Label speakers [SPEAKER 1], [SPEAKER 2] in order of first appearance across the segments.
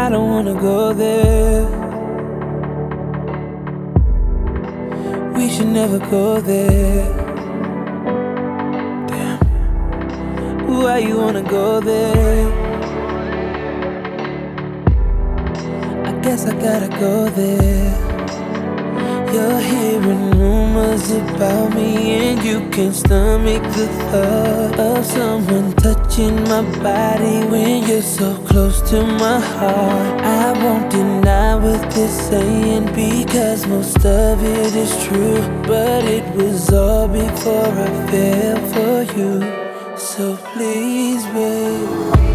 [SPEAKER 1] I don't wanna go there. We should never go there. Damn. Why you wanna go there? I guess I gotta go there. You're hearing rumors about me, and you can't stomach the thought of someone touching my body when you're so close to my heart. I won't deny what they're saying, because most of it is true, but it was all before I fell for you. So please, babe,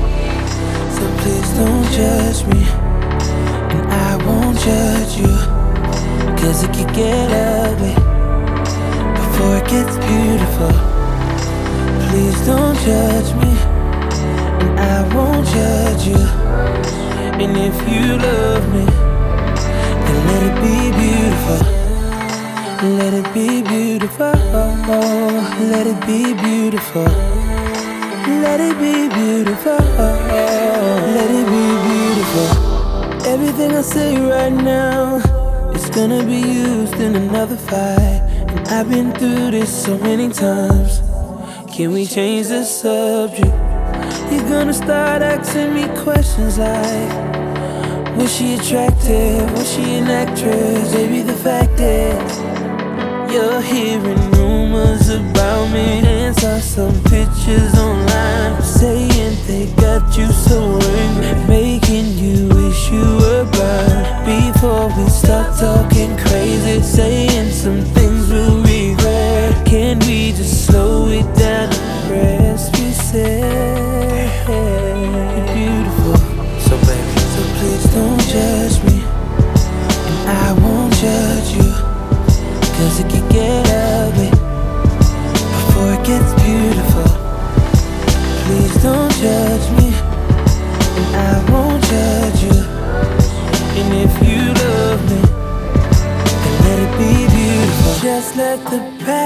[SPEAKER 1] so please don't judge me, and I won't judge you, 'cause it could get ugly before it gets beautiful. Please don't judge me, and I won't judge you. And if you love me, then let it be beautiful. Let it be beautiful. Let it be beautiful. Let it be beautiful. Let it be beautiful. Everything I say right now, it's gonna be used in another fight. And I've been through this so many times. Can we change the subject? You're gonna start asking me questions like, was she attractive? Was she an actress? Baby, the fact is, you're hearing rumors about me, and saw some pictures online saying they got you so angry, making you wish you were blind. Before we start talking crazy, saying some things we'll regret, can we just slow it down and rest? We said you're beautiful, so baby, so please don't judge me, and I won't judge you, 'cause it can get ugly before it gets beautiful. Please don't judge me, and I won't judge you. And if you love me, then let it be beautiful. Just let the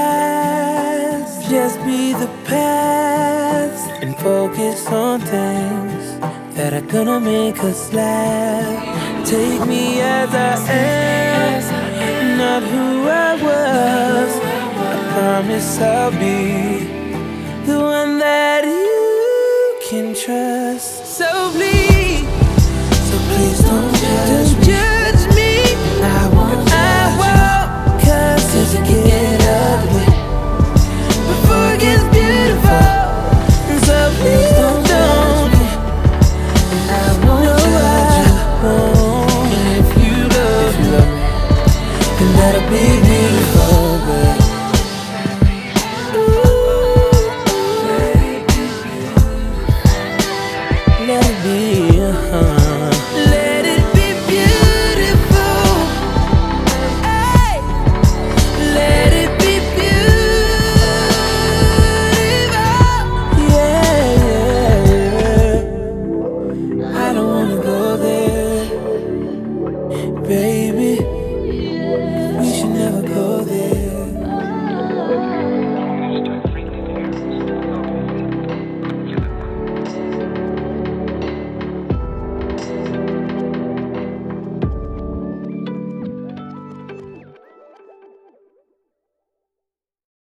[SPEAKER 1] past just be the past, and focus on things that are gonna make us laugh. Take me as I am, not who I was. I promise I'll be the one that you can trust. So please